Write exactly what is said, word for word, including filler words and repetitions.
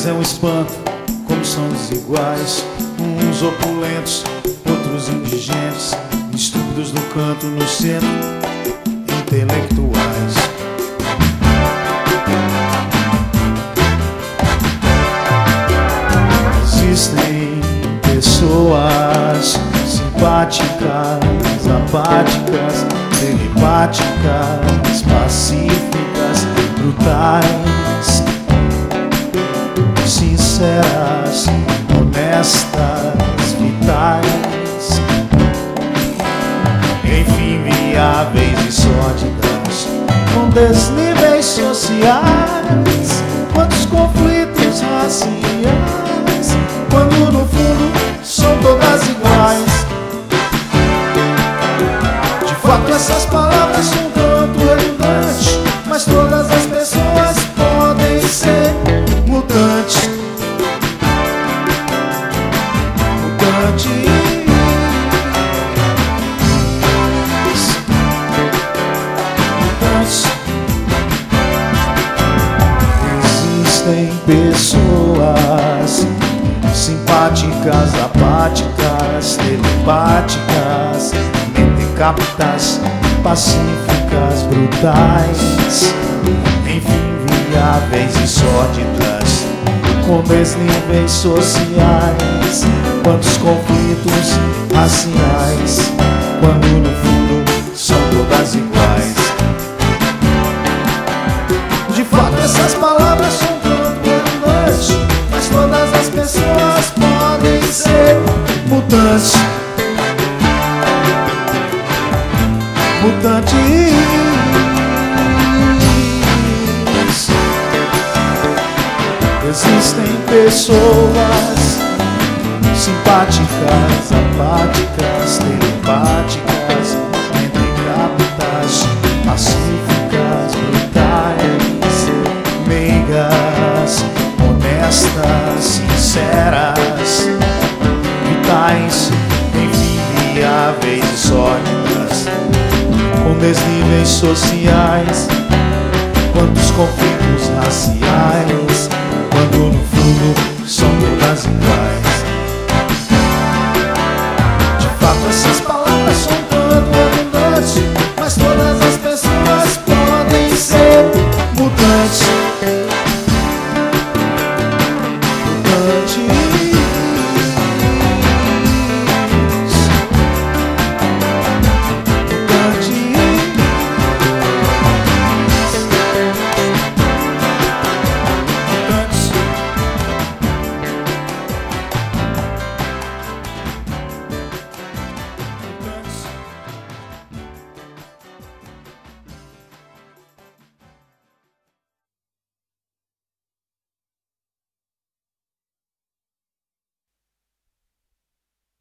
vezes é um espanto como são desiguais, uns opulentos, outros indigentes, estúpidos no canto, no centro, intelectuais. Existem pessoas simpáticas, apáticas, telepáticas, pacíficas, brutais, sinceras, honestas, vitais, enfim, viáveis e sórdidas, com desníveis sociais. Quantos conflitos raciais, quando no fundo são todas iguais. De fato essas palavras são um tanto redundantes, mas todas as pessoas podem ser mutantes. Mutantes. Mutantes. Existem pessoas simpáticas, apáticas, telepáticas, mentecaptas, pacíficas, brutais, enfim, viáveis e sórdidas, com desníveis sociais. Quantos conflitos raciais, quando no fundo são todas iguais. De fato essas palavras são tanto redundantes, mas todas as pessoas podem ser mutantes. Mutantes. Existem pessoas simpáticas, apáticas, telepáticas, mentecaptas, pacíficas, brutais, meigas, honestas, sinceras, vitais, enfim, viáveis e sórdidas, com desníveis sociais. Quantos conflitos raciais, quando no fundo